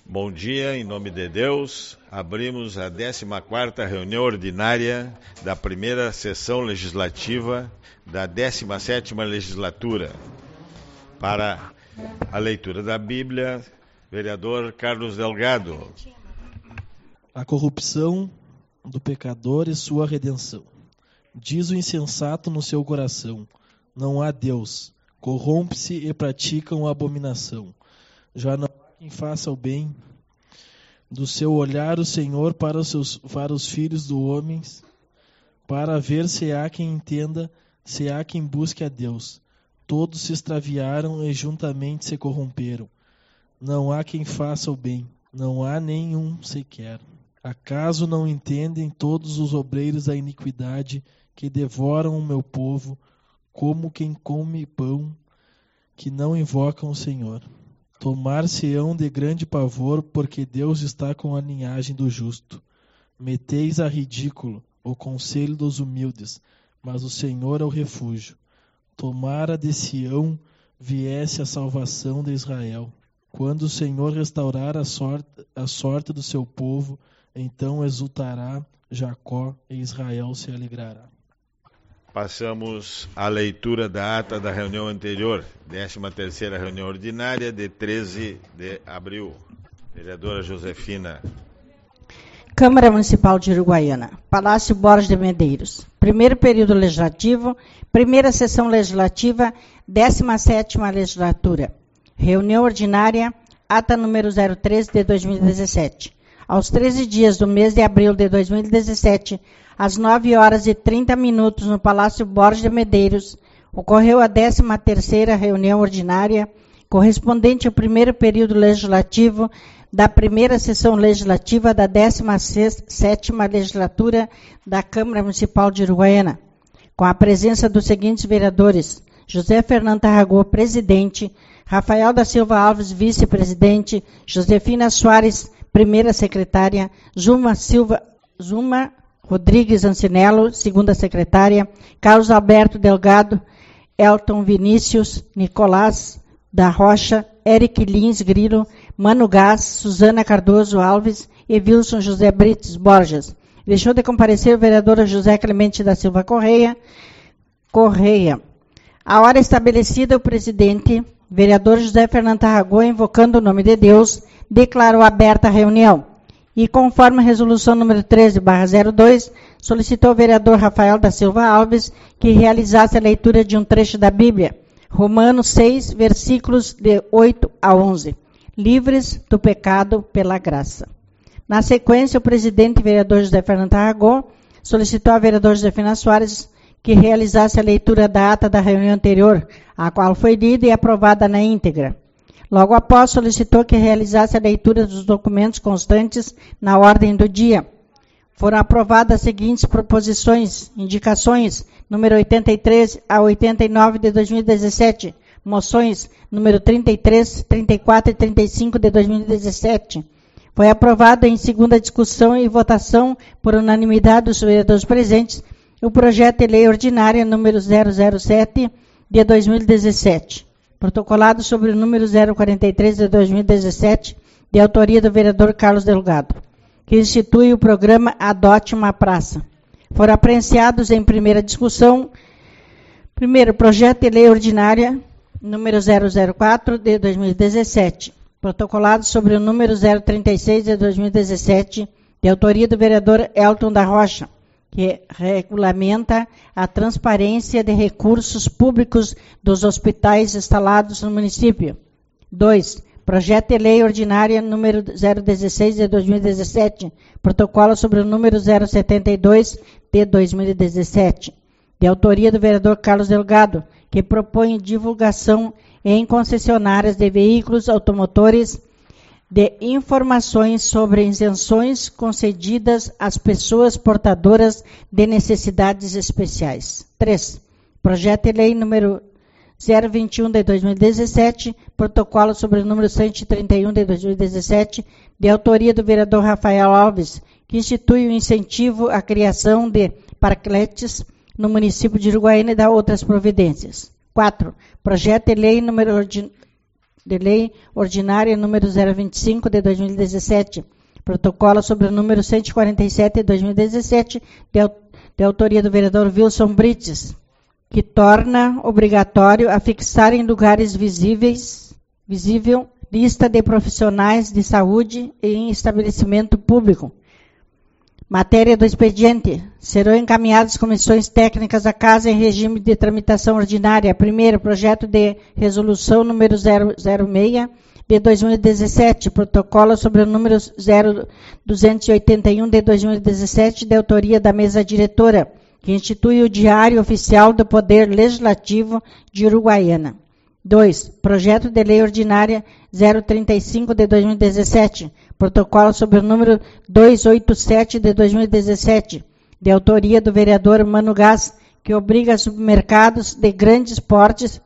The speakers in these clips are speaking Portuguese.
Bom dia, em nome de Deus. Abrimos a 14ª reunião ordinária da primeira sessão legislativa da 17ª legislatura. Para a leitura da Bíblia, vereador Carlos Delgado. A corrupção do pecador e sua redenção. Diz o insensato no seu coração: não há Deus. Corrompe-se e praticam a abominação. Já não há quem faça o bem. Do seu olhar o Senhor para os filhos do homem, para ver se há quem entenda, se há quem busque a Deus. Todos se extraviaram e juntamente se corromperam. Não há quem faça o bem, não há nenhum sequer. Acaso não entendem todos os obreiros da iniquidade que devoram o meu povo, como quem come pão, que não invocam o Senhor? Tomar-se-ão de grande pavor, porque Deus está com a linhagem do justo. Meteis a ridículo o conselho dos humildes, mas o Senhor é o refúgio. Tomara de Sião viesse a salvação de Israel. Quando o Senhor restaurar a sorte do seu povo, então exultará Jacó e Israel se alegrará. Passamos à leitura da ata da reunião anterior, 13ª reunião ordinária de 13 de abril. Vereadora Josefina. Câmara Municipal de Uruguaiana, Palácio Borges de Medeiros. Primeiro período legislativo, primeira sessão legislativa, 17ª legislatura. Reunião ordinária, ata número 03 de 2017. Aos 13 dias do mês de abril de 2017, às 9h30, no Palácio Borges de Medeiros, ocorreu a 13ª reunião ordinária, correspondente ao primeiro período legislativo da primeira sessão legislativa da 17ª legislatura da Câmara Municipal de Uruguaiana, com a presença dos seguintes vereadores: José Fernando Tarragó, presidente; Rafael da Silva Alves, vice-presidente; Josefina Soares, primeira secretária; Zuma Rodrigues Ancinello, segunda secretária; Carlos Alberto Delgado, Elton Vinícius, Nicolás da Rocha, Eric Lins Grilo, Mano Gás, Suzana Cardoso Alves e Wilson José Brites Borges. Deixou de comparecer o vereador José Clemente da Silva Correia. A hora estabelecida, o presidente, vereador José Fernando Tarragó, invocando o nome de Deus, declarou aberta a reunião. E conforme a resolução número 13/02, solicitou ao vereador Rafael da Silva Alves que realizasse a leitura de um trecho da Bíblia, Romanos 6, versículos de 8 a 11, livres do pecado pela graça. Na sequência, o presidente vereador José Fernando Tarragó solicitou ao vereador Josefina Soares que realizasse a leitura da ata da reunião anterior, a qual foi lida e aprovada na íntegra. Logo após, solicitou que realizasse a leitura dos documentos constantes na ordem do dia. Foram aprovadas as seguintes proposições, indicações, número 83 a 89 de 2017, moções, número 33, 34 e 35 de 2017. Foi aprovado em segunda discussão e votação, por unanimidade dos vereadores presentes, o projeto de lei ordinária número 007 de 2017. Protocolado sobre o número 043 de 2017, de autoria do vereador Carlos Delgado, que institui o programa Adote uma Praça. Foram aprenciados em primeira discussão, primeiro, projeto de lei ordinária número 004 de 2017, protocolado sobre o número 036 de 2017, de autoria do vereador Elton da Rocha, que regulamenta a transparência de recursos públicos dos hospitais instalados no município. 2. Projeto de lei ordinária número 016 de 2017, protocolo sobre o número 072 de 2017, de autoria do vereador Carlos Delgado, que propõe divulgação em concessionárias de veículos automotores de informações sobre isenções concedidas às pessoas portadoras de necessidades especiais. 3. Projeto de lei número 021 de 2017, protocolo sobre o número 131 de 2017, de autoria do vereador Rafael Alves, que institui o incentivo à criação de parcletes no município de Uruguaiana e dá outras providências. 4. Projeto de lei número de lei ordinária número 025 de 2017, protocolo sobre o número 147 de 2017, de autoria do vereador Wilson Brites, que torna obrigatório afixar em lugares visível lista de profissionais de saúde em estabelecimento público. Matéria do expediente. Serão encaminhadas comissões técnicas à Casa em regime de tramitação ordinária. Primeiro, projeto de resolução número 006 de 2017, protocolo sobre o número 0281 de 2017, de autoria da mesa diretora, que institui o Diário Oficial do Poder Legislativo de Uruguaiana. 2. Projeto de Lei Ordinária 035 de 2017, protocolo sobre o número 287 de 2017, de autoria do vereador Mano Gás, que obriga supermercados de grande porte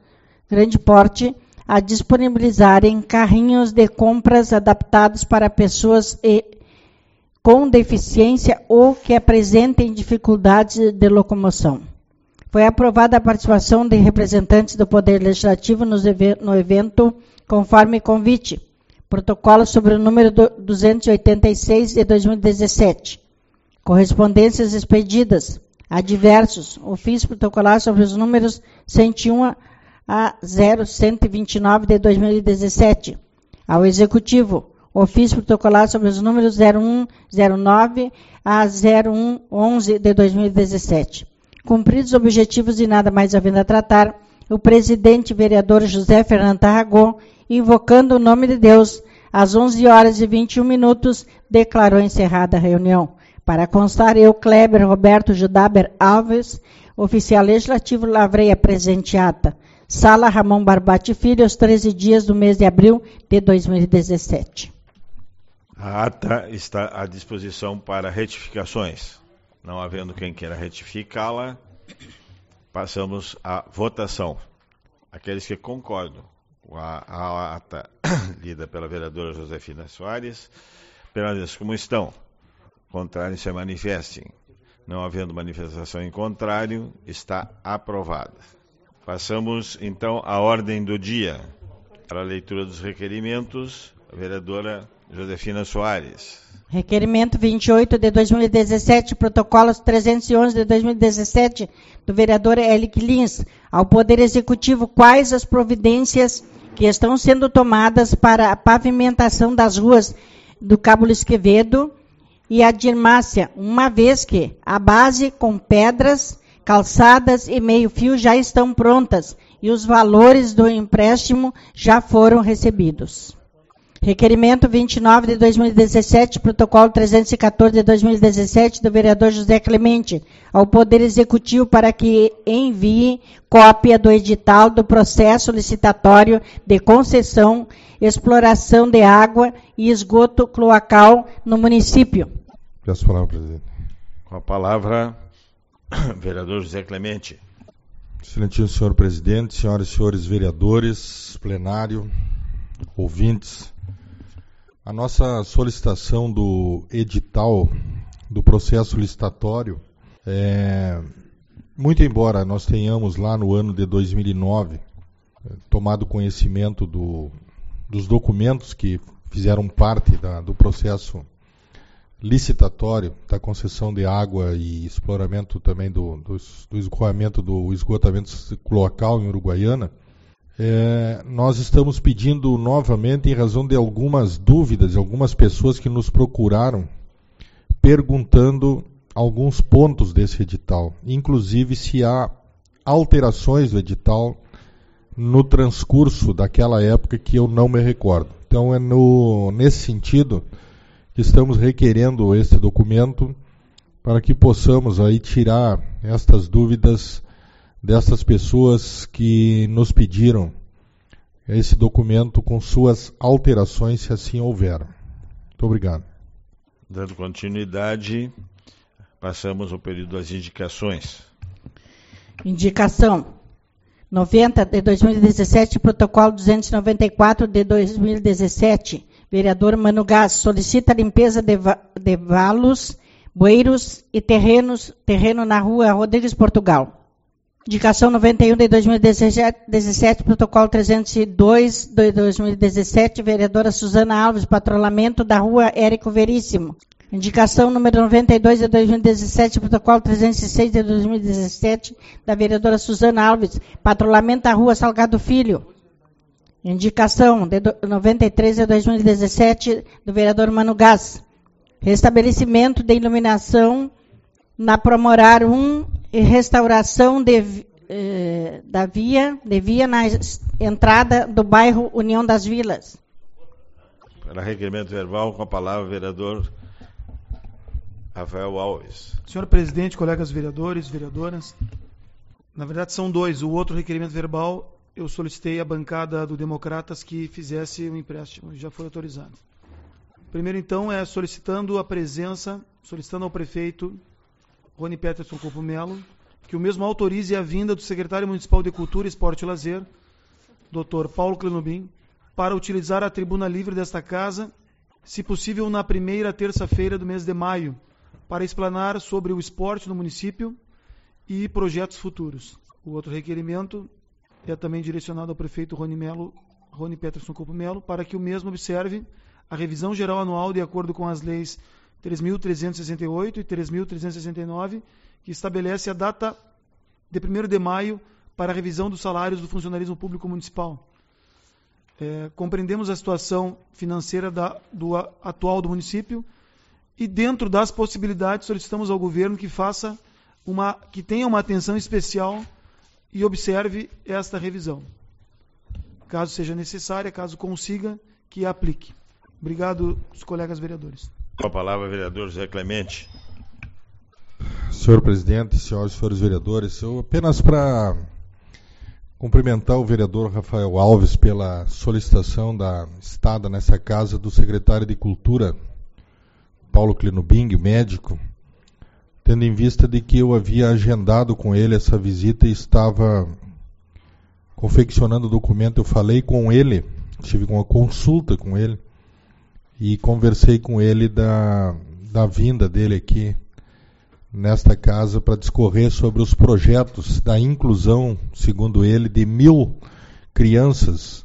a disponibilizarem carrinhos de compras adaptados para pessoas com deficiência ou que apresentem dificuldades de locomoção. Foi aprovada a participação de representantes do Poder Legislativo no evento conforme convite. Protocolo sobre o número 286 de 2017. Correspondências expedidas. Adversos. Ofício protocolar sobre os números 101 a 0129 de 2017. Ao Executivo. Ofício protocolar sobre os números 0109 a 0111 de 2017. Cumpridos os objetivos e nada mais havendo a tratar, o presidente vereador José Fernando Tarragó, invocando o nome de Deus, às 11 horas e 21 minutos, declarou encerrada a reunião. Para constar, eu, Kleber Roberto Judaber Alves, oficial legislativo, lavrei a presente ata. Sala Ramon Barbati Filho, aos 13 dias do mês de abril de 2017. A ata está à disposição para retificações. Não havendo quem queira retificá-la, passamos à votação. Aqueles que concordam com a ata lida pela vereadora Josefina Soares, permaneçam como estão. Contrários se manifestem. Não havendo manifestação em contrário, está aprovada. Passamos, então, à ordem do dia. Para a leitura dos requerimentos, a vereadora Josefina Soares. Requerimento 28 de 2017, protocolos 311 de 2017, do vereador Elic Lins, ao Poder Executivo, quais as providências que estão sendo tomadas para a pavimentação das ruas do Cabo Luiz Quevedo e a Dirmácia, uma vez que a base com pedras, calçadas e meio-fio já estão prontas e os valores do empréstimo já foram recebidos. Requerimento 29 de 2017, protocolo 314 de 2017, do vereador José Clemente, ao Poder Executivo para que envie cópia do edital do processo licitatório de concessão, exploração de água e esgoto cloacal no município. Peço a palavra, presidente. Com a palavra, vereador José Clemente. Excelentíssimo senhor presidente, senhoras e senhores vereadores, plenário, ouvintes. A nossa solicitação do edital do processo licitatório, muito embora nós tenhamos lá no ano de 2009 tomado conhecimento dos documentos que fizeram parte do processo licitatório da concessão de água e exploramento também do escoamento do esgotamento cloacal em Uruguaiana, nós estamos pedindo novamente em razão de algumas dúvidas, algumas pessoas que nos procuraram perguntando alguns pontos desse edital, inclusive se há alterações do edital no transcurso daquela época que eu não me recordo. Então nesse sentido que estamos requerendo esse documento para que possamos aí tirar estas dúvidas dessas pessoas que nos pediram esse documento com suas alterações, se assim houver. Muito obrigado. Dando continuidade, passamos ao período das indicações. Indicação 90 de 2017, protocolo 294 de 2017. Vereador Mano Gás solicita a limpeza de valos, bueiros e terreno na rua Rodrigues Portugal. Indicação 91 de 2017, protocolo 302 de 2017, vereadora Suzana Alves, patrulhamento da rua Érico Veríssimo. Indicação número 92 de 2017, protocolo 306 de 2017, da vereadora Suzana Alves, patrulhamento da rua Salgado Filho. Indicação de 93 de 2017, do vereador Mano Gás. Restabelecimento de iluminação na Promorar 1 e restauração da via na entrada do bairro União das Vilas. Para requerimento verbal, com a palavra o vereador Rafael Alves. Senhor presidente, colegas vereadores, vereadoras, na verdade são dois. O outro requerimento verbal, eu solicitei à bancada do Democratas que fizesse um empréstimo, já foi autorizado. Primeiro, então, é solicitando ao prefeito Rony Peterson Copo Melo, que o mesmo autorize a vinda do secretário municipal de Cultura, Esporte e Lazer, Dr. Paulo Clenobim, para utilizar a tribuna livre desta casa, se possível na primeira terça-feira do mês de maio, para explanar sobre o esporte no município e projetos futuros. O outro requerimento é também direcionado ao prefeito Rony Peterson Copo Melo, para que o mesmo observe a revisão geral anual de acordo com as leis 3.368 e 3.369, que estabelece a data de 1º de maio para a revisão dos salários do funcionalismo público municipal. Compreendemos a situação financeira atual do município e, dentro das possibilidades, solicitamos ao governo que tenha uma atenção especial e observe esta revisão. Caso seja necessária, caso consiga, que a aplique. Obrigado, os colegas vereadores. Com a palavra, vereador José Clemente. Senhor presidente, senhoras e senhores vereadores, eu apenas para cumprimentar o vereador Rafael Alves pela solicitação da estada nessa casa do secretário de Cultura, Paulo Clenobim, médico, tendo em vista de que eu havia agendado com ele essa visita e estava confeccionando o documento. Eu falei com ele, tive uma consulta com ele e conversei com ele da vinda dele aqui nesta casa para discorrer sobre os projetos da inclusão, segundo ele, de 1.000 crianças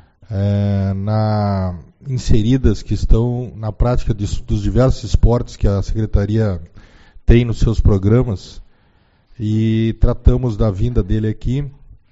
inseridas que estão na prática dos diversos esportes que a Secretaria tem nos seus programas, e tratamos da vinda dele aqui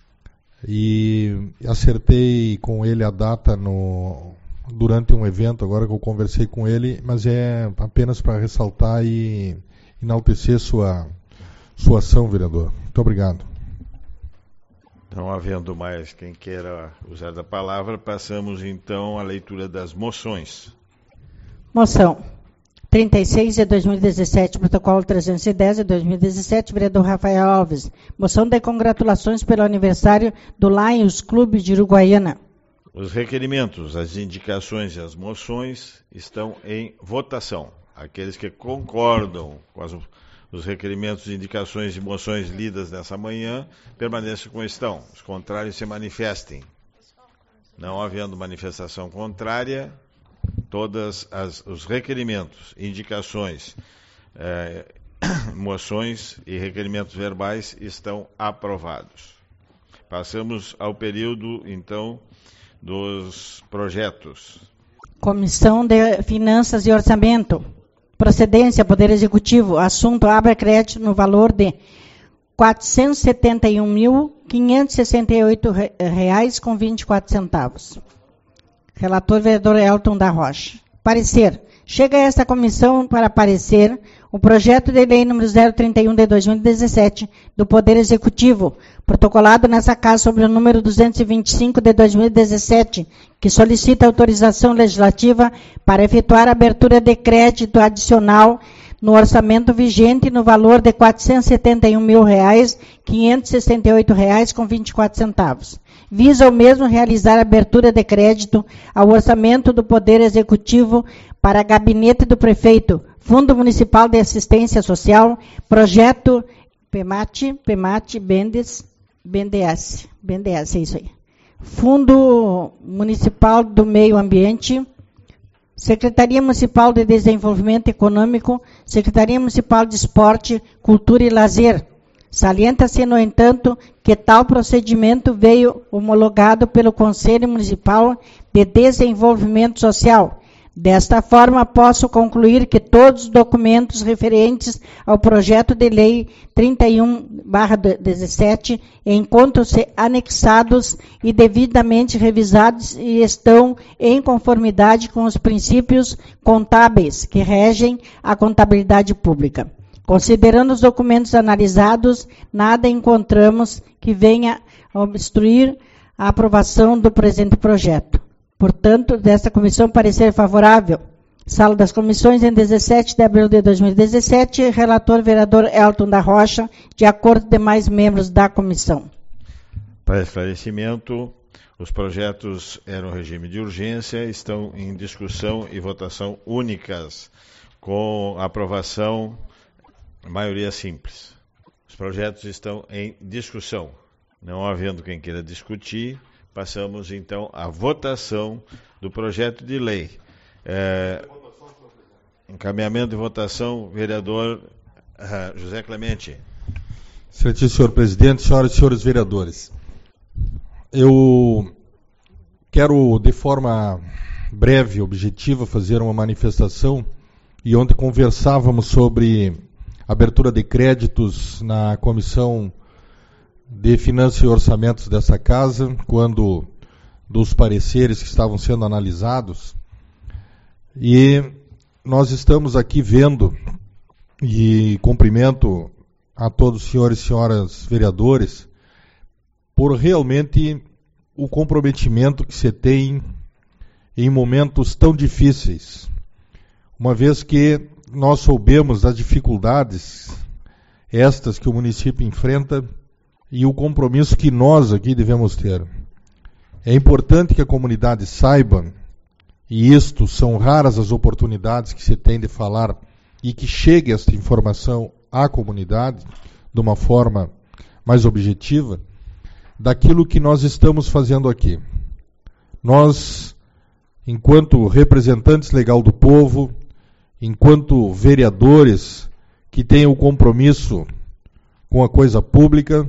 e acertei com ele a data durante um evento agora que eu conversei com ele, mas é apenas para ressaltar e enaltecer sua ação, vereador. Muito obrigado. Não havendo mais quem queira usar da palavra, passamos então à leitura das moções. Moção 36 de 2017, protocolo 310 de 2017, vereador Rafael Alves. Moção de congratulações pelo aniversário do Lions Clube de Uruguaiana. Os requerimentos, as indicações e as moções estão em votação. Aqueles que concordam com os requerimentos, indicações e moções lidas nessa manhã, permaneçam como estão. Os contrários se manifestem. Não havendo manifestação contrária, todos os requerimentos, indicações, moções e requerimentos verbais estão aprovados. Passamos ao período, então, dos projetos. Comissão de Finanças e Orçamento. Procedência, Poder Executivo. Assunto, abra crédito no valor de R$ 471.568,24. Relator, vereador Elton da Rocha. Parecer. Chega a esta comissão para parecer o projeto de lei número 031 de 2017 do Poder Executivo, protocolado nessa casa sobre o número 225 de 2017, que solicita autorização legislativa para efetuar a abertura de crédito adicional no orçamento vigente no valor de R$ 471.568,24. Visa o mesmo realizar a abertura de crédito ao orçamento do Poder Executivo para Gabinete do Prefeito, Fundo Municipal de Assistência Social, Projeto BNDES, é isso aí. Fundo Municipal do Meio Ambiente, Secretaria Municipal de Desenvolvimento Econômico, Secretaria Municipal de Esporte, Cultura e Lazer, Salienta-se, no entanto, que tal procedimento veio homologado pelo Conselho Municipal de Desenvolvimento Social. Desta forma, posso concluir que todos os documentos referentes ao projeto de lei 31/17 encontram-se anexados e devidamente revisados e estão em conformidade com os princípios contábeis que regem a contabilidade pública. Considerando os documentos analisados, nada encontramos que venha a obstruir a aprovação do presente projeto. Portanto, desta comissão, parecer favorável. Sala das Comissões, em 17 de abril de 2017, relator vereador Elton da Rocha, de acordo com demais membros da comissão. Para esclarecimento, os projetos eram regime de urgência, estão em discussão e votação únicas, com aprovação maioria simples. Os projetos estão em discussão. Não havendo quem queira discutir, passamos então à votação do projeto de lei. Encaminhamento de votação, vereador José Clemente. Excelentíssimo senhor presidente, senhoras e senhores vereadores, eu quero de forma breve, objetiva, fazer uma manifestação, e ontem conversávamos sobre abertura de créditos na Comissão de Finanças e Orçamentos dessa casa, quando dos pareceres que estavam sendo analisados, e nós estamos aqui vendo, e cumprimento a todos os senhores e senhoras vereadores, por realmente o comprometimento que se tem em momentos tão difíceis, uma vez que nós soubemos das dificuldades estas que o município enfrenta e o compromisso que nós aqui devemos ter. É importante que a comunidade saiba, e isto são raras as oportunidades que se tem de falar e que chegue esta informação à comunidade de uma forma mais objetiva, daquilo que nós estamos fazendo aqui. Nós, enquanto representantes legal do povo, enquanto vereadores que têm o compromisso com a coisa pública,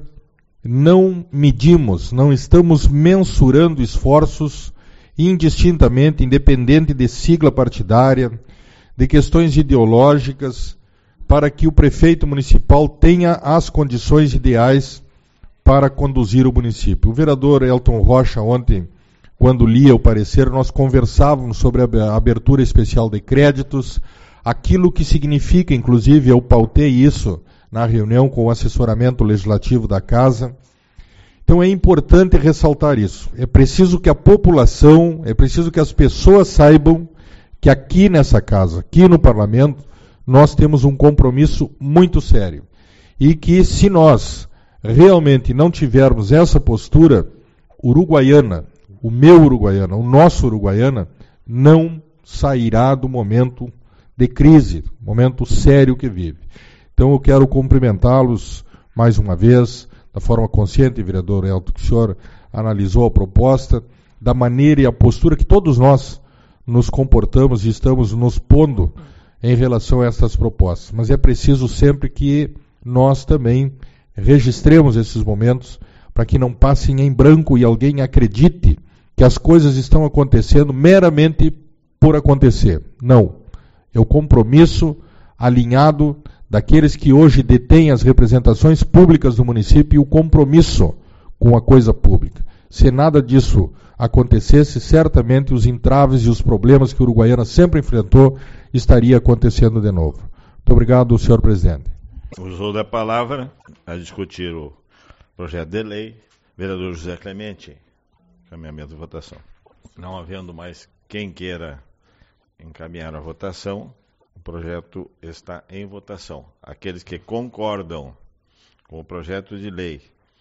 não medimos, não estamos mensurando esforços indistintamente, independente de sigla partidária, de questões ideológicas, para que o prefeito municipal tenha as condições ideais para conduzir o município. O vereador Elton Rocha, ontem, quando lia o parecer, nós conversávamos sobre a abertura especial de créditos, aquilo que significa, inclusive, eu pautei isso na reunião com o assessoramento legislativo da Casa. Então é importante ressaltar isso. É preciso que a população, é preciso que as pessoas saibam que aqui nessa Casa, aqui no Parlamento, nós temos um compromisso muito sério. E que se nós realmente não tivermos essa postura, Uruguaiana, o meu Uruguaiana, o nosso Uruguaiana, não sairá do momento de crise, momento sério que vive. Então eu quero cumprimentá-los mais uma vez, da forma consciente, vereador Elton, que o senhor analisou a proposta, da maneira e a postura que todos nós nos comportamos e estamos nos pondo em relação a essas propostas. Mas é preciso sempre que nós também registremos esses momentos para que não passem em branco e alguém acredite que as coisas estão acontecendo meramente por acontecer. Não. É o compromisso alinhado daqueles que hoje detêm as representações públicas do município e o compromisso com a coisa pública. Se nada disso acontecesse, certamente os entraves e os problemas que a Uruguaiana sempre enfrentou estaria acontecendo de novo. Muito obrigado, senhor presidente. Usou da palavra a discutir o projeto de lei, vereador José Clemente. Encaminhamento de votação. Não havendo mais quem queira encaminhar a votação, o projeto está em votação. Aqueles que concordam com o projeto de lei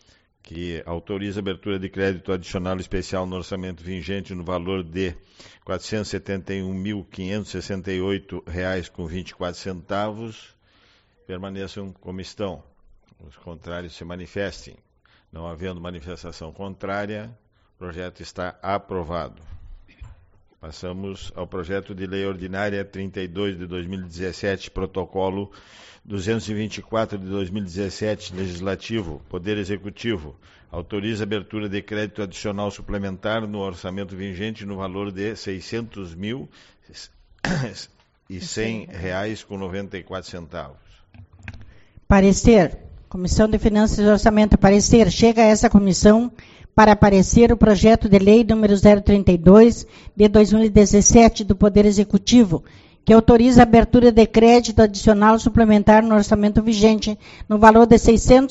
que autoriza a abertura de crédito adicional especial no orçamento vigente no valor de R$ 471.568,24, permaneçam como estão. Os contrários se manifestem. Não havendo manifestação contrária, o projeto está aprovado. Passamos ao projeto de lei ordinária 32 de 2017, protocolo 224 de 2017, legislativo, Poder Executivo, autoriza a abertura de crédito adicional suplementar no orçamento vigente no valor de R$ 600.100,94. Parecer. Comissão de Finanças e Orçamento. Parecer. Chega a essa comissão para parecer o projeto de lei número 032 de 2017 do Poder Executivo, que autoriza a abertura de crédito adicional suplementar no orçamento vigente no valor de R$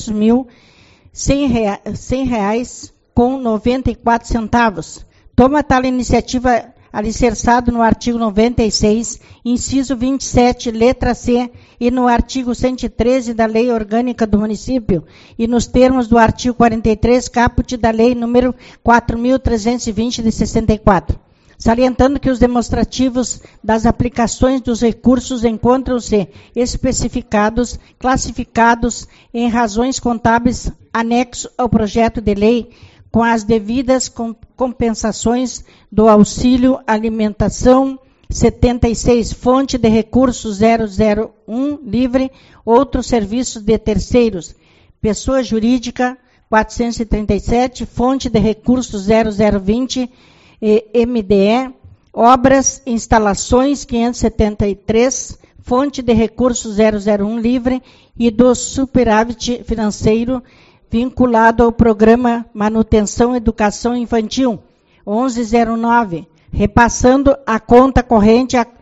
600.100,94. Toma tal iniciativa alicerçado no artigo 96, inciso 27, letra C, e no artigo 113 da Lei Orgânica do Município, e nos termos do artigo 43, caput da Lei número 4.320 de 64. Salientando que os demonstrativos das aplicações dos recursos encontram-se especificados, classificados em razões contábeis anexo ao projeto de lei, com as devidas compensações do auxílio alimentação 76, fonte de recursos 001, livre, outros serviços de terceiros, pessoa jurídica 437, fonte de recursos 0020, MDE, obras, instalações 573, fonte de recursos 001, livre, e do superávit financeiro vinculado ao programa Manutenção Educação Infantil 1109, repassando a conta corrente a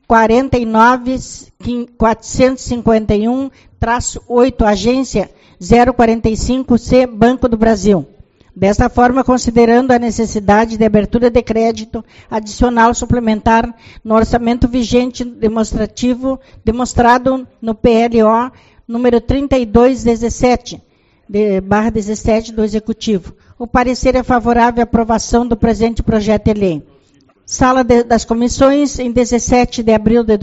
49.451-8, agência 045C, Banco do Brasil. Desta forma, considerando a necessidade de abertura de crédito adicional suplementar no orçamento vigente demonstrado no PLO número 3217, /17 do Executivo. O parecer é favorável à aprovação do presente projeto de lei. Sala das Comissões, em 17 de abril de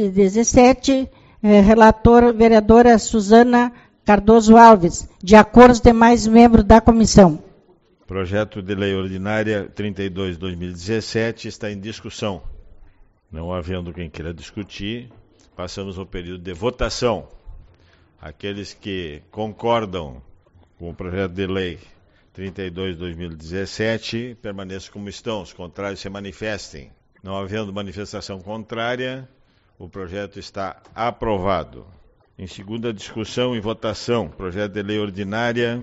2017, relator vereadora Suzana Cardoso Alves, de acordo com os demais membros da comissão. Projeto de lei ordinária 32 de 2017 está em discussão. Não havendo quem queira discutir, passamos ao período de votação. Aqueles que concordam com o projeto de lei 32 de 2017 permaneçam como estão, os contrários se manifestem. Não havendo manifestação contrária, o projeto está aprovado. Em segunda discussão e votação, projeto de lei ordinária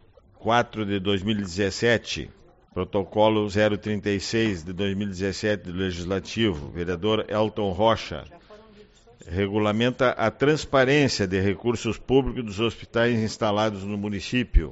4 de 2017, protocolo 036 de 2017 do Legislativo, vereador Elton Rocha, regulamenta a transparência de recursos públicos dos hospitais instalados no município.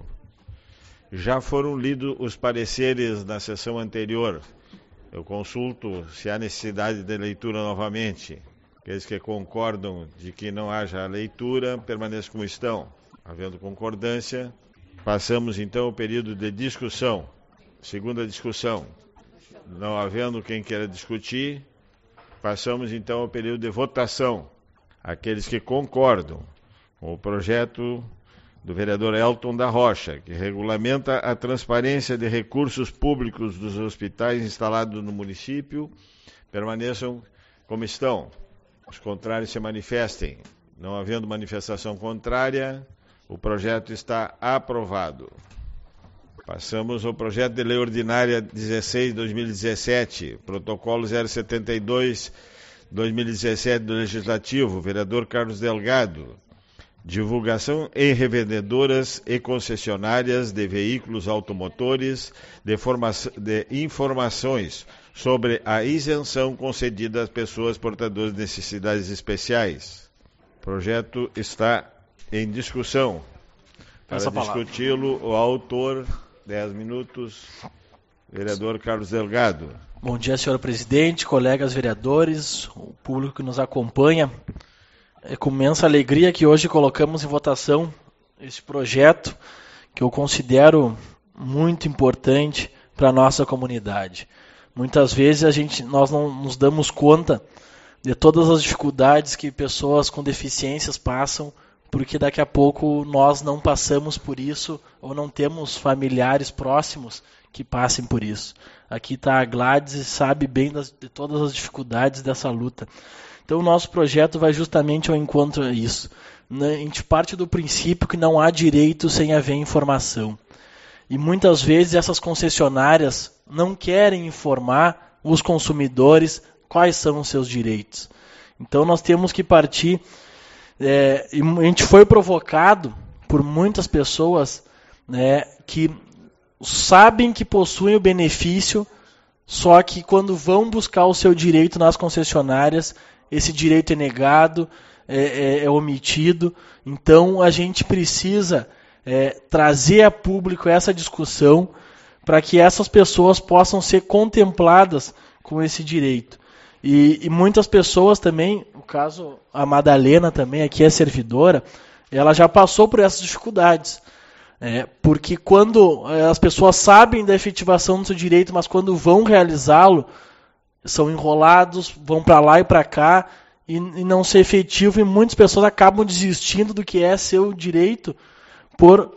Já foram lidos os pareceres na sessão anterior. Eu consulto se há necessidade de leitura novamente. Aqueles que concordam de que não haja a leitura, permaneçam como estão. Havendo concordância, passamos então ao período de discussão. Segunda discussão. Não havendo quem queira discutir, passamos então ao período de votação. Aqueles que concordam com o projeto do vereador Elton da Rocha, que regulamenta a transparência de recursos públicos dos hospitais instalados no município, permaneçam como estão. Os contrários se manifestem. Não havendo manifestação contrária, o projeto está aprovado. Passamos ao projeto de lei ordinária 16 de 2017, protocolo 072 2017 do Legislativo, vereador Carlos Delgado. Divulgação em revendedoras e concessionárias de veículos automotores de informações sobre a isenção concedida às pessoas portadoras de necessidades especiais. O projeto está em discussão. Para discuti-lo, o autor, 10 minutos, vereador Carlos Delgado. Bom dia, senhor presidente, colegas vereadores, o público que nos acompanha. É com imensa alegria que hoje colocamos em votação esse projeto que eu considero muito importante para a nossa comunidade. Muitas vezes nós não nos damos conta de todas as dificuldades que pessoas com deficiências passam, porque daqui a pouco nós não passamos por isso ou não temos familiares próximos que passem por isso. Aqui está a Gladys e sabe bem de todas as dificuldades dessa luta. Então o nosso projeto vai justamente ao encontro a isso. A gente parte do princípio que não há direito sem haver informação. E muitas vezes essas concessionárias não querem informar os consumidores quais são os seus direitos. Então nós temos que partir, e a gente foi provocado por muitas pessoas, né, que sabem que possuem o benefício, só que quando vão buscar o seu direito nas concessionárias, esse direito é negado, é omitido. Então a gente precisa trazer a público essa discussão para que essas pessoas possam ser contempladas com esse direito. E muitas pessoas também, no caso a Madalena também, aqui é servidora, ela já passou por essas dificuldades. Porque quando as pessoas sabem da efetivação do seu direito, mas quando vão realizá-lo, são enrolados, vão para lá e para cá, e não ser efetivo, e muitas pessoas acabam desistindo do que é seu direito por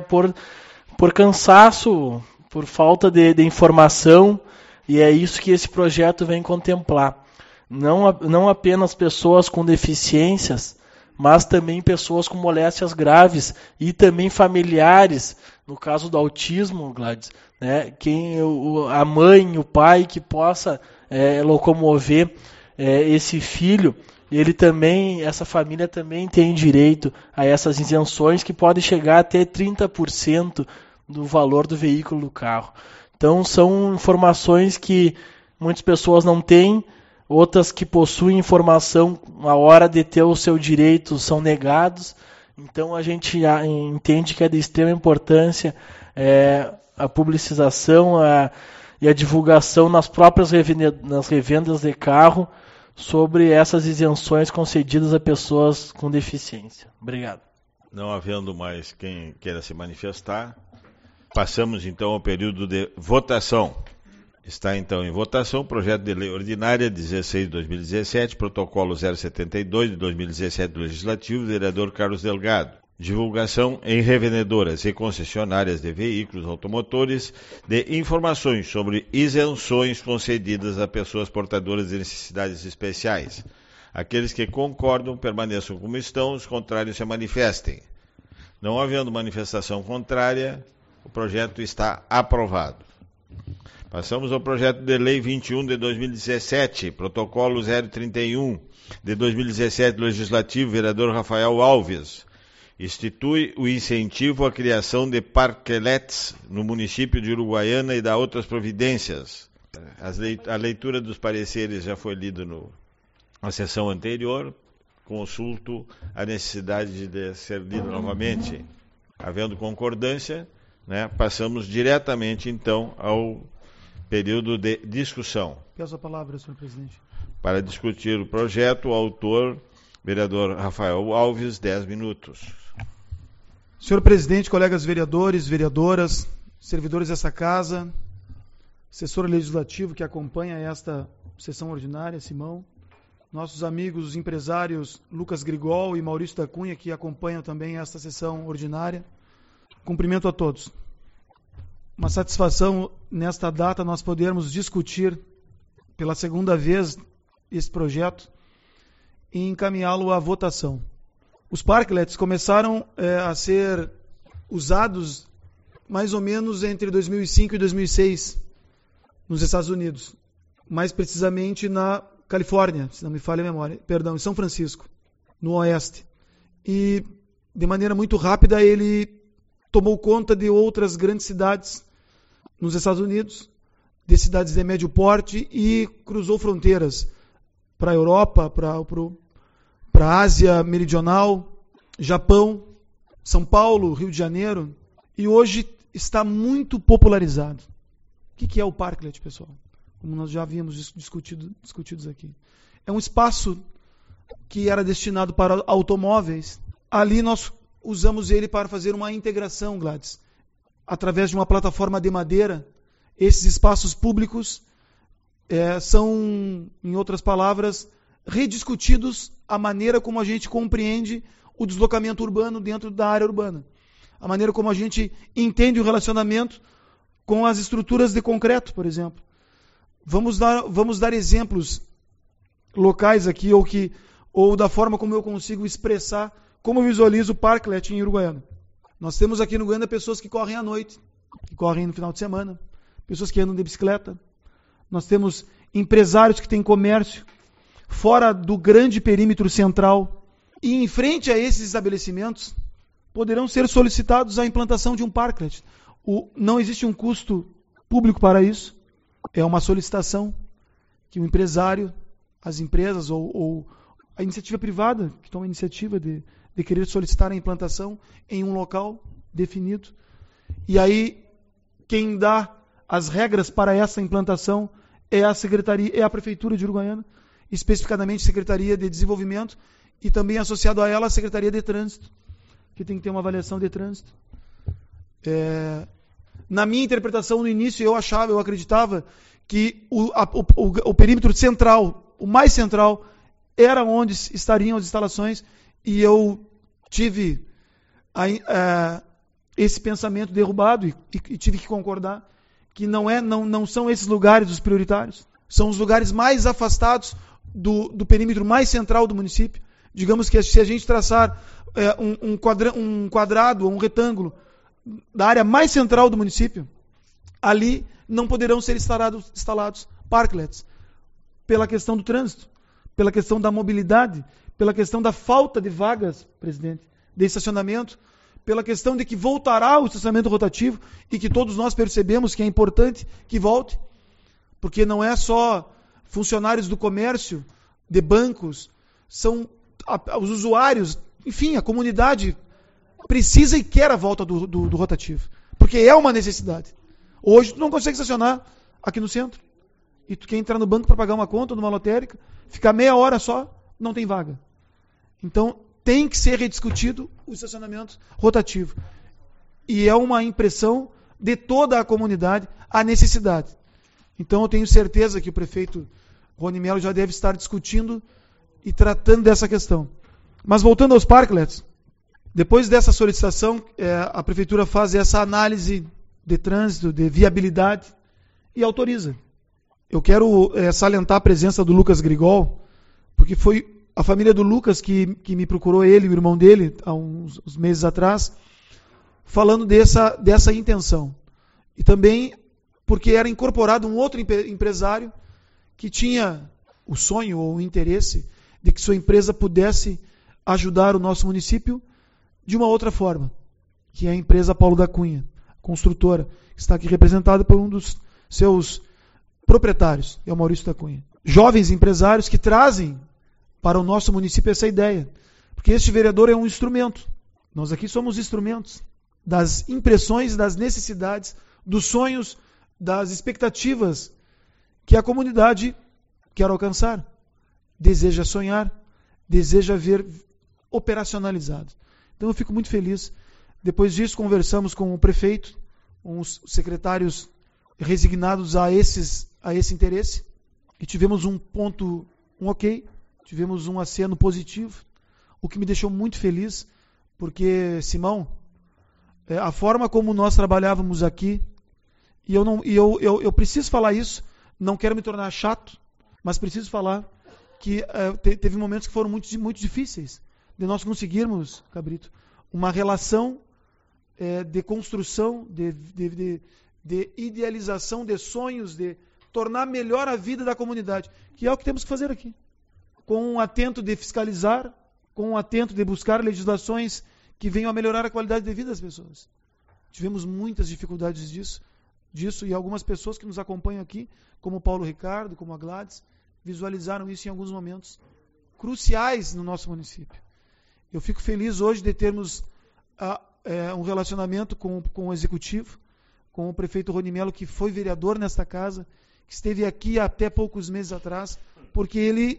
cansaço, por falta de informação, e é isso que esse projeto vem contemplar. Não apenas pessoas com deficiências, mas também pessoas com moléstias graves e também familiares, no caso do autismo, Gladys, né? A mãe, o pai que possa locomover esse filho, essa família também tem direito a essas isenções que podem chegar até 30% do valor do veículo do carro. Então são informações que muitas pessoas não têm, outras que possuem informação, a hora de ter o seu direito são negados. Então a gente entende que é de extrema importância a publicização e a divulgação nas próprias nas revendas de carro sobre essas isenções concedidas a pessoas com deficiência. Obrigado. Não havendo mais quem queira se manifestar, passamos então ao período de votação. Está então em votação o projeto de lei ordinária 16 de 2017, protocolo 072 de 2017 do Legislativo, vereador Carlos Delgado. Divulgação em revendedoras e concessionárias de veículos automotores de informações sobre isenções concedidas a pessoas portadoras de necessidades especiais. Aqueles que concordam permaneçam como estão, os contrários se manifestem. Não havendo manifestação contrária, o projeto está aprovado. Passamos ao projeto de lei 21 de 2017, protocolo 031 de 2017 do Legislativo, vereador Rafael Alves. Institui o incentivo à criação de parklets no município de Uruguaiana e dá outras providências. A leitura dos pareceres já foi lida na sessão anterior. Consulto a necessidade de ser lido novamente. Havendo concordância, passamos diretamente então ao período de discussão. Peço a palavra, senhor presidente. Para discutir o projeto, o autor, vereador Rafael Alves, 10 minutos. Senhor presidente, colegas vereadores, vereadoras, servidores dessa casa, assessor legislativo que acompanha esta sessão ordinária, Simão, nossos amigos empresários Lucas Grigol e Maurício da Cunha, que acompanham também esta sessão ordinária, cumprimento a todos. Uma satisfação nesta data nós podermos discutir pela segunda vez esse projeto e encaminhá-lo à votação. Os parklets começaram a ser usados mais ou menos entre 2005 e 2006 nos Estados Unidos, mais precisamente na Califórnia, se não me falha a memória, em São Francisco, no oeste. E de maneira muito rápida ele tomou conta de outras grandes cidades nos Estados Unidos, de cidades de médio porte, e cruzou fronteiras para a Europa, para a Ásia Meridional, Japão, São Paulo, Rio de Janeiro, e hoje está muito popularizado. O que é o parklet, pessoal? Como nós já havíamos discutidos aqui. É um espaço que era destinado para automóveis. Ali nós usamos ele para fazer uma integração, Gladys. Através de uma plataforma de madeira, esses espaços públicos são, em outras palavras, rediscutidos a maneira como a gente compreende o deslocamento urbano dentro da área urbana. A maneira como a gente entende o relacionamento com as estruturas de concreto, por exemplo. Vamos dar exemplos locais aqui, ou da forma como eu consigo expressar, como eu visualizo o parklet em Uruguaiana. Nós temos aqui no Uruguaiana pessoas que correm à noite, que correm no final de semana, pessoas que andam de bicicleta. Nós temos empresários que têm comércio fora do grande perímetro central. E em frente a esses estabelecimentos, poderão ser solicitados a implantação de um parklet. Não existe um custo público para isso. É uma solicitação que o empresário, as empresas ou a iniciativa privada, que toma a iniciativa de querer solicitar a implantação em um local definido. E aí, quem dá as regras para essa implantação é a Secretaria, é a Prefeitura de Uruguaiana, especificadamente a Secretaria de Desenvolvimento e também associado a ela a Secretaria de Trânsito, que tem que ter uma avaliação de trânsito. Na minha interpretação no início, eu acreditava que o perímetro central, o mais central, era onde estariam as instalações, e eu tive esse pensamento derrubado e tive que concordar que não são esses lugares os prioritários, são os lugares mais afastados do perímetro mais central do município. Digamos que se a gente traçar um quadrado ou um retângulo da área mais central do município, ali não poderão ser instalados parklets, pela questão do trânsito, pela questão da mobilidade, pela questão da falta de vagas, presidente, de estacionamento, pela questão de que voltará o estacionamento rotativo e que todos nós percebemos que é importante que volte, porque não é só funcionários do comércio, de bancos, são os usuários, enfim, a comunidade precisa e quer a volta do rotativo, porque é uma necessidade. Hoje tu não consegue estacionar aqui no centro, e tu quer entrar no banco para pagar uma conta numa lotérica, ficar meia hora só, não tem vaga. Então tem que ser rediscutido o estacionamento rotativo. E é uma impressão de toda a comunidade a necessidade. Então eu tenho certeza que o prefeito Rony Mello já deve estar discutindo e tratando dessa questão. Mas voltando aos parklets, depois dessa solicitação, a prefeitura faz essa análise de trânsito, de viabilidade e autoriza. Eu quero salientar a presença do Lucas Grigol, porque foi a família do Lucas que me procurou, ele e o irmão dele, há uns meses atrás, falando dessa intenção. E também porque era incorporado um outro empresário que tinha o sonho ou o interesse de que sua empresa pudesse ajudar o nosso município de uma outra forma, que é a empresa Paulo da Cunha, construtora, que está aqui representada por um dos seus proprietários, é o Maurício da Cunha. Jovens empresários que trazem para o nosso município essa ideia, porque este vereador é um instrumento. Nós aqui somos instrumentos das impressões, das necessidades, dos sonhos, das expectativas que a comunidade quer alcançar, deseja sonhar, deseja ver operacionalizado. Então eu fico muito feliz. Depois disso conversamos com o prefeito, com os secretários resignados a esse interesse, e tivemos um ok, tivemos um aceno positivo, o que me deixou muito feliz, porque, Simão, a forma como nós trabalhávamos aqui, e eu preciso falar isso, não quero me tornar chato, mas preciso falar que teve momentos que foram muito, muito difíceis de nós conseguirmos, Cabrito, uma relação de construção, de idealização de sonhos, de tornar melhor a vida da comunidade, que é o que temos que fazer aqui. Com um atento de fiscalizar, com um atento de buscar legislações que venham a melhorar a qualidade de vida das pessoas. Tivemos muitas dificuldades disso, e algumas pessoas que nos acompanham aqui, como o Paulo Ricardo, como a Gladys, visualizaram isso em alguns momentos cruciais no nosso município. Eu fico feliz hoje de termos um relacionamento com o Executivo, com o prefeito Rony Mello, que foi vereador nesta casa, que esteve aqui até poucos meses atrás, porque ele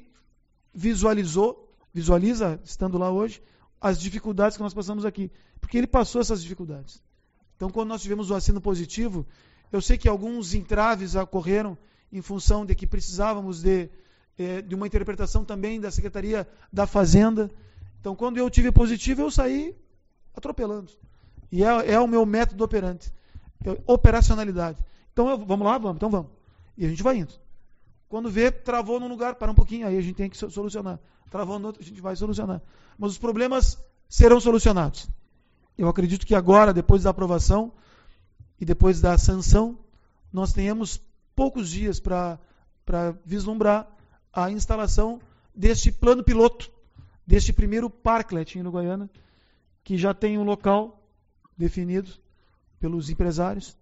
visualiza, estando lá hoje, as dificuldades que nós passamos aqui, porque ele passou essas dificuldades. Então, quando nós tivemos o assino positivo, eu sei que alguns entraves ocorreram em função de que precisávamos de uma interpretação também da Secretaria da Fazenda. Então, quando eu tive positivo, eu saí atropelando. E é o meu método operante. Operacionalidade. Então, vamos lá? Vamos. Então vamos. E a gente vai indo. Quando vê, travou num lugar, para um pouquinho, aí a gente tem que solucionar. Travou no outro, a gente vai solucionar. Mas os problemas serão solucionados. Eu acredito que agora, depois da aprovação e depois da sanção, nós tenhamos poucos dias para vislumbrar a instalação deste plano piloto, deste primeiro parklet em Uruguaiana, que já tem um local definido pelos empresários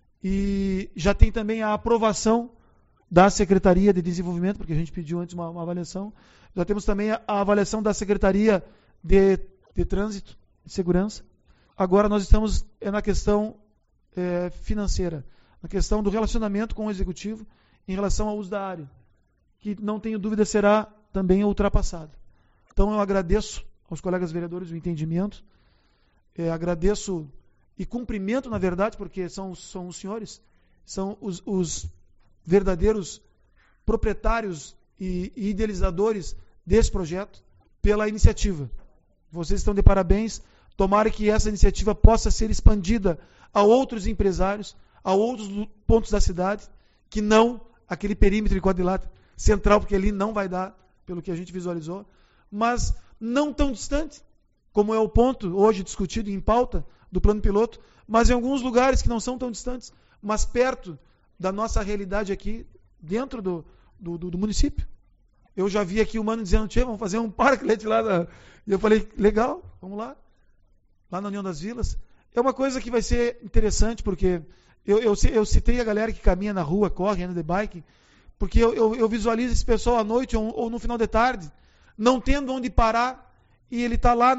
e já tem também a aprovação da Secretaria de Desenvolvimento, porque a gente pediu antes uma avaliação. Já temos também a avaliação da Secretaria de Trânsito e Segurança. Agora nós estamos na questão financeira, na questão do relacionamento com o Executivo em relação ao uso da área, que não tenho dúvida será também ultrapassada. Então eu agradeço aos colegas vereadores o entendimento, agradeço e cumprimento, na verdade, porque são os senhores, são os verdadeiros proprietários e idealizadores desse projeto, pela iniciativa. Vocês estão de parabéns. Tomara que essa iniciativa possa ser expandida a outros empresários, a outros pontos da cidade, que não aquele perímetro de quadrilátero central, porque ali não vai dar, pelo que a gente visualizou, mas não tão distante, como é o ponto hoje discutido em pauta do plano piloto, mas em alguns lugares que não são tão distantes, mas perto da nossa realidade aqui, dentro do município. Eu já vi aqui o mano dizendo, vamos fazer um parklet lá. E eu falei, legal, vamos lá. Lá na União das Vilas. É uma coisa que vai ser interessante, porque eu citei a galera que caminha na rua, corre, anda de bike, porque eu visualizo esse pessoal à noite ou no final de tarde, não tendo onde parar, e ele está lá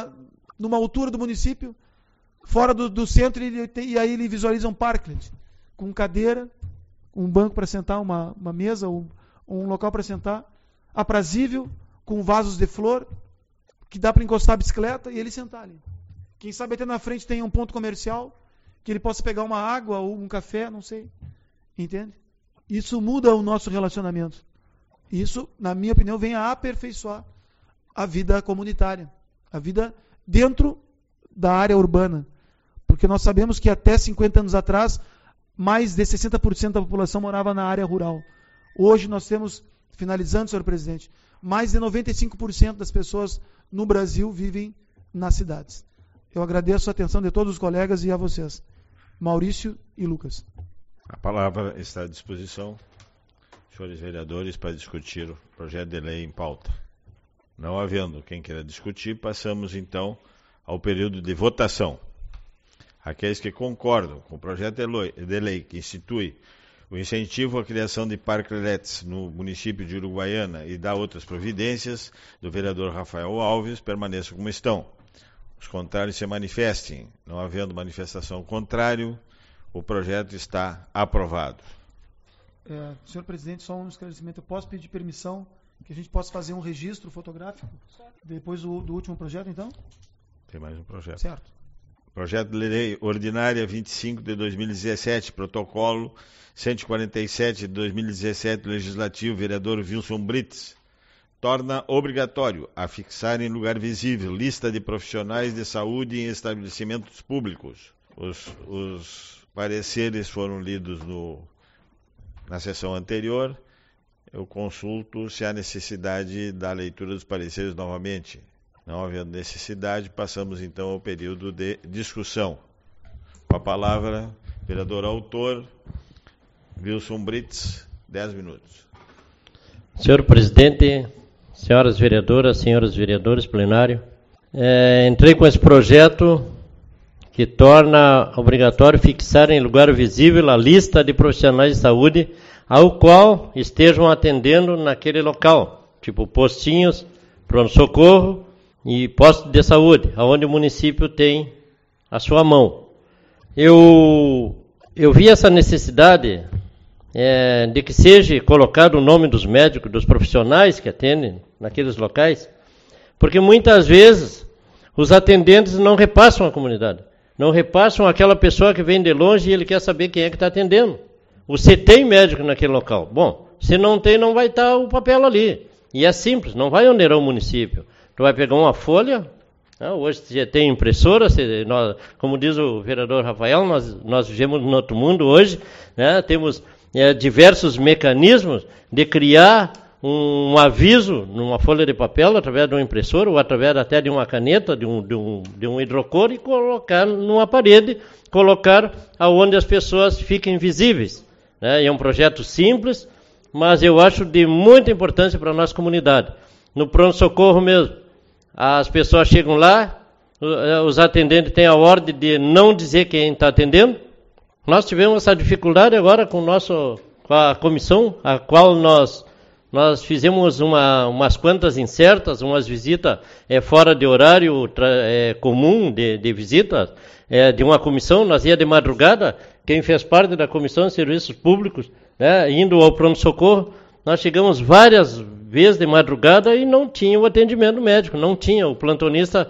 numa altura do município, fora do centro, e aí ele visualiza um parklet, com cadeira, um banco para sentar, uma mesa, ou um local para sentar, aprazível, com vasos de flor, que dá para encostar a bicicleta e ele sentar ali. Quem sabe até na frente tem um ponto comercial, que ele possa pegar uma água ou um café, não sei. Entende? Isso muda o nosso relacionamento. Isso, na minha opinião, vem a aperfeiçoar a vida comunitária, a vida dentro da área urbana. Porque nós sabemos que até 50 anos atrás, mais de 60% da população morava na área rural. Hoje nós temos, finalizando, senhor presidente, mais de 95% das pessoas no Brasil vivem nas cidades. Eu agradeço a atenção de todos os colegas e a vocês, Maurício e Lucas. A palavra está à disposição, senhores vereadores, para discutir o projeto de lei em pauta. Não havendo quem queira discutir, passamos então ao período de votação. Aqueles que concordam com o projeto de lei que institui o incentivo à criação de parklets no município de Uruguaiana e dá outras providências do vereador Rafael Alves, permaneçam como estão. Os contrários se manifestem. Não havendo manifestação contrário, o projeto está aprovado. Senhor presidente, só um esclarecimento. Eu posso pedir permissão que a gente possa fazer um registro fotográfico depois do último projeto, então? Tem mais um projeto. Certo. Projeto de Lei Ordinária 25 de 2017, Protocolo 147 de 2017, Legislativo, vereador Wilson Brits, torna obrigatório afixar em lugar visível lista de profissionais de saúde em estabelecimentos públicos. Os pareceres foram lidos na sessão anterior. Eu consulto se há necessidade da leitura dos pareceres novamente. Não havendo necessidade, passamos então ao período de discussão. Com a palavra, vereador autor, Wilson Brits, 10 minutos. Senhor presidente, senhoras vereadoras, senhores vereadores, plenário, entrei com esse projeto que torna obrigatório fixar em lugar visível a lista de profissionais de saúde ao qual estejam atendendo naquele local, tipo postinhos, pronto-socorro e postos de saúde, onde o município tem a sua mão. Eu vi essa necessidade de que seja colocado o nome dos médicos, dos profissionais que atendem naqueles locais, porque muitas vezes os atendentes não repassam a comunidade, não repassam aquela pessoa que vem de longe e ele quer saber quem é que está atendendo. Você tem médico naquele local? Bom, se não tem, não vai estar o papel ali. E é simples, não vai onerar o município. Tu vai pegar uma folha, Hoje já tem impressora, como diz o vereador Rafael, nós vivemos em outro mundo hoje, né? Temos diversos mecanismos de criar um aviso numa folha de papel, através de uma impressora, ou através até de uma caneta, de um hidrocor, e colocar numa parede, colocar aonde as pessoas fiquem visíveis. Né? É um projeto simples, mas eu acho de muita importância para a nossa comunidade. No pronto-socorro mesmo, as pessoas chegam lá, os atendentes têm a ordem de não dizer quem está atendendo. Nós tivemos essa dificuldade agora com a comissão, a qual nós fizemos umas quantas incertas, umas visitas fora de horário comum de visita de uma comissão. Nós ia de madrugada, quem fez parte da Comissão de Serviços Públicos, né, indo ao pronto-socorro, nós chegamos várias vezes de madrugada e não tinha o atendimento médico, não tinha, o plantonista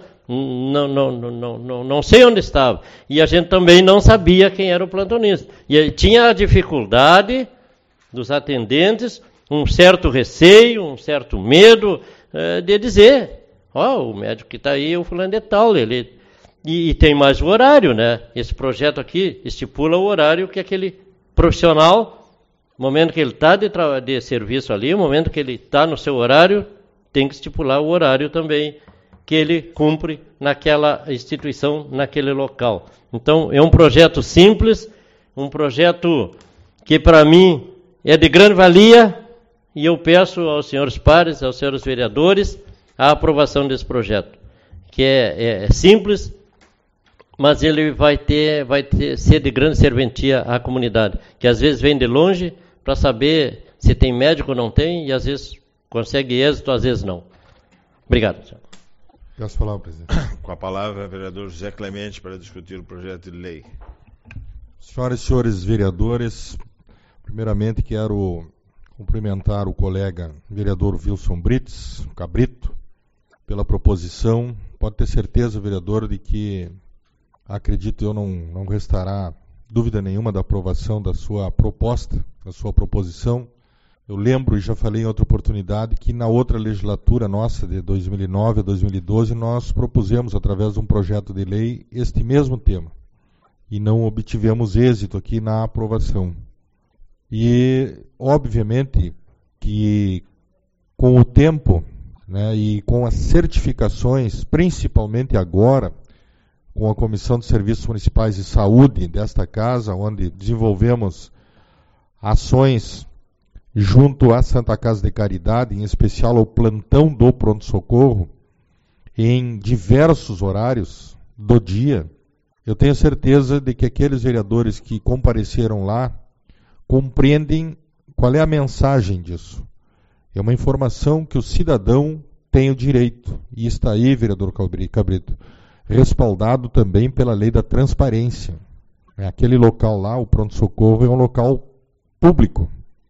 não sei onde estava. E a gente também não sabia quem era o plantonista. E tinha a dificuldade dos atendentes, um certo receio, um certo medo de dizer, o médico que está aí é o fulano de tal, e tem mais o horário, né? Esse projeto aqui estipula o horário que aquele profissional, no momento que ele está de serviço ali, no momento que ele está no seu horário, tem que estipular o horário também que ele cumpre naquela instituição, naquele local. Então, é um projeto simples, um projeto que para mim é de grande valia, e eu peço aos senhores pares, aos senhores vereadores, a aprovação desse projeto, que é simples, mas ele vai ser de grande serventia à comunidade, que às vezes vem de longe para saber se tem médico ou não tem, e às vezes consegue êxito, às vezes não. Obrigado, senhor. Posso falar, presidente? Com a palavra, vereador José Clemente, para discutir o projeto de lei. Senhoras e senhores vereadores, primeiramente quero cumprimentar o colega vereador Wilson Cabrito pela proposição. Pode ter certeza, vereador, de que acredito eu não restará dúvida nenhuma da aprovação da sua proposta, da sua proposição. Eu lembro, e já falei em outra oportunidade, que na outra legislatura nossa, de 2009 a 2012, nós propusemos, através de um projeto de lei, este mesmo tema. E não obtivemos êxito aqui na aprovação. E, obviamente, que com o tempo, né, e com as certificações, principalmente agora, com a Comissão de Serviços Municipais de Saúde desta casa, onde desenvolvemos ações junto à Santa Casa de Caridade, em especial ao plantão do pronto-socorro, em diversos horários do dia, eu tenho certeza de que aqueles vereadores que compareceram lá compreendem qual é a mensagem disso. É uma informação que o cidadão tem o direito, e está aí, vereador Cabrito, respaldado também pela lei da transparência. Aquele local lá, o pronto-socorro, é um local público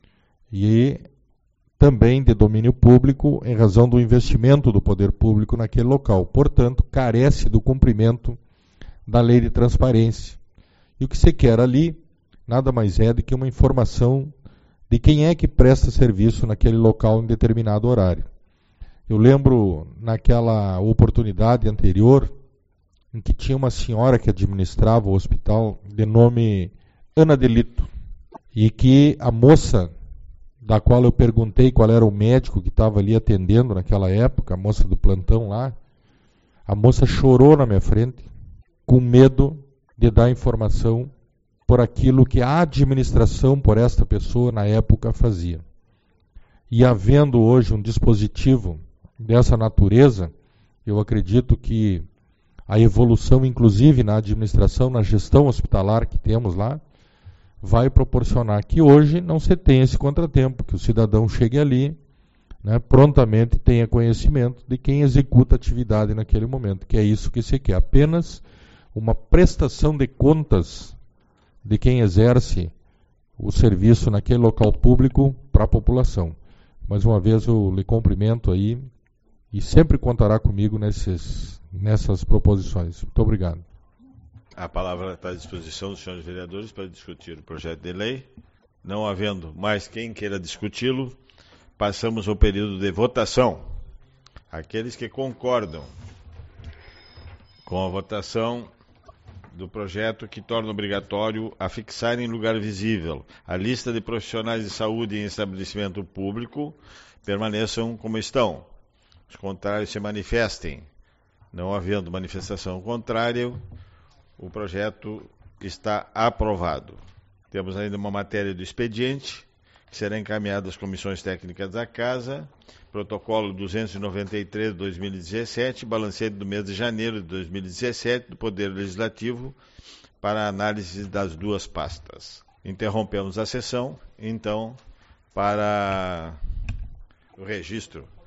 e também de domínio público em razão do investimento do poder público naquele local. Portanto, carece do cumprimento da lei de transparência. E o que se quer ali nada mais é do que uma informação de quem é que presta serviço naquele local em determinado horário. Eu lembro naquela oportunidade anterior em que tinha uma senhora que administrava o hospital de nome Ana Delito, e que a moça da qual eu perguntei qual era o médico que estava ali atendendo naquela época, a moça do plantão lá, a moça chorou na minha frente, com medo de dar informação por aquilo que a administração por esta pessoa na época fazia. E havendo hoje um dispositivo dessa natureza, eu acredito que a evolução, inclusive na administração, na gestão hospitalar que temos lá, vai proporcionar que hoje não se tenha esse contratempo, que o cidadão chegue ali, né, prontamente tenha conhecimento de quem executa a atividade naquele momento, que é isso que se quer, apenas uma prestação de contas de quem exerce o serviço naquele local público para a população. Mais uma vez eu lhe cumprimento aí e sempre contará comigo nessas proposições. Muito obrigado. A palavra está à disposição dos senhores vereadores para discutir o projeto de lei. Não havendo mais quem queira discuti-lo, passamos ao período de votação. Aqueles que concordam Com a votação do projeto que torna obrigatório a fixar em lugar visível a lista de profissionais de saúde em estabelecimento público, permaneçam como estão. Os contrários se manifestem. Não havendo manifestação contrária, o projeto está aprovado. Temos ainda uma matéria do expediente, que será encaminhada às comissões técnicas da Casa, protocolo 293 de 2017, balanceio do mês de janeiro de 2017 do Poder Legislativo, para análise das duas pastas. Interrompemos a sessão, então, para o registro.